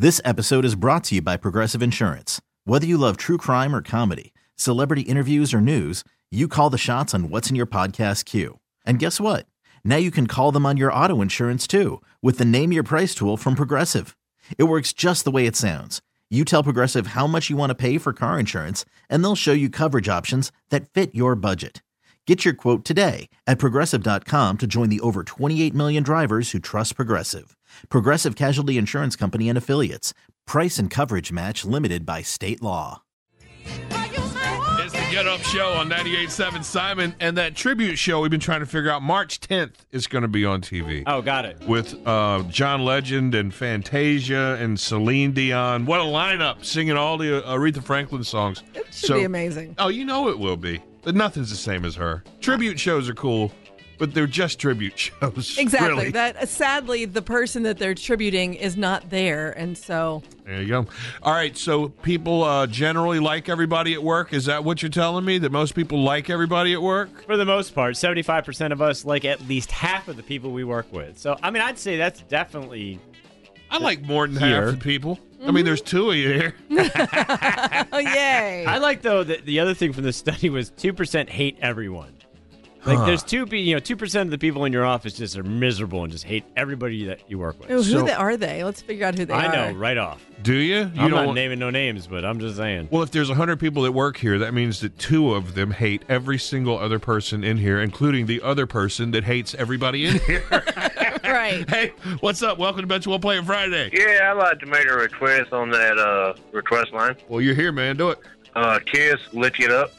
This episode is brought to you by Progressive Insurance. Whether you love true crime or comedy, celebrity interviews or news, you call the shots on what's in your podcast queue. And guess what? Now you can call them on your auto insurance too with the Name Your Price tool from Progressive. It works just the way it sounds. You tell Progressive how much you want to pay for car insurance, and they'll show you coverage options that fit your budget. Get your quote today at Progressive.com to join the over 28 million drivers who trust Progressive. Progressive Casualty Insurance Company and Affiliates. Price and coverage match limited by state law. It's the Get Up Show on 98.7 Simon, and that tribute show we've been trying to figure out. March 10th is going to be on TV. Oh, got it. With John Legend and Fantasia and Celine Dion. What a lineup, singing all the Aretha Franklin songs. It should be amazing. Oh, you know it will be. But nothing's the same as her. Tribute shows are cool, but they're just tribute shows. Exactly. Really. That sadly, the person that they're tributing is not there, and so there you go. All right, so people generally like everybody at work. Is that what you're telling me? That most people like everybody at work? For the most part, 75% of us like at least half of the people we work with. So, I mean, I'd say that's definitely... I like more than here. half the people. I mean, there's two of you here. oh yay! I like though that the other thing from the study was 2% hate everyone. Like there's 2% of the people in your office just are miserable and just hate everybody that you work with. Ooh, are they? Let's figure out who they are. I know right off. Do you? I'm not naming no names, but I'm just saying. Well, if there's 100 people that work here, that means that 2 of them hate every single other person in here, including the other person that hates everybody in here. Right. Hey, what's up? Welcome to Bet You Won't Play It Friday. Yeah, I'd like to make a request on that request line. Well, you're here, man. Do it. Kiss, Lift It Up.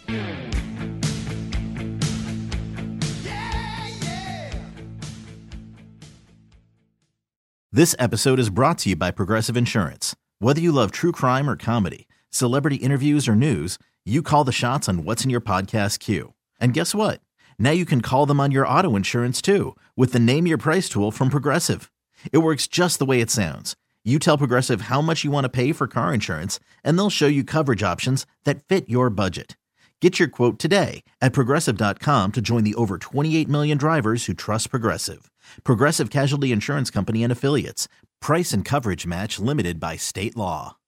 This episode is brought to you by Progressive Insurance. Whether you love true crime or comedy, celebrity interviews or news, you call the shots on what's in your podcast queue. And guess what? Now you can call them on your auto insurance too with the Name Your Price tool from Progressive. It works just the way it sounds. You tell Progressive how much you want to pay for car insurance, and they'll show you coverage options that fit your budget. Get your quote today at Progressive.com to join the over 28 million drivers who trust Progressive. Progressive Casualty Insurance Company and Affiliates. Price and coverage match limited by state law.